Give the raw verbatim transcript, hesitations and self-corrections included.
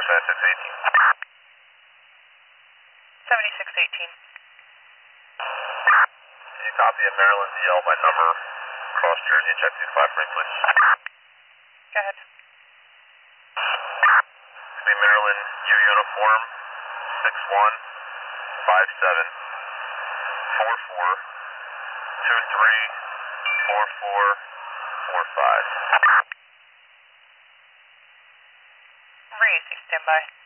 seventy-six eighteen. seventy-six eighteen. Can you copy a Maryland D L by number, cross Jersey, check two five for me, please? Go ahead. The Maryland U uniform, six one five seven four four two three four four four five. Raise, stand by.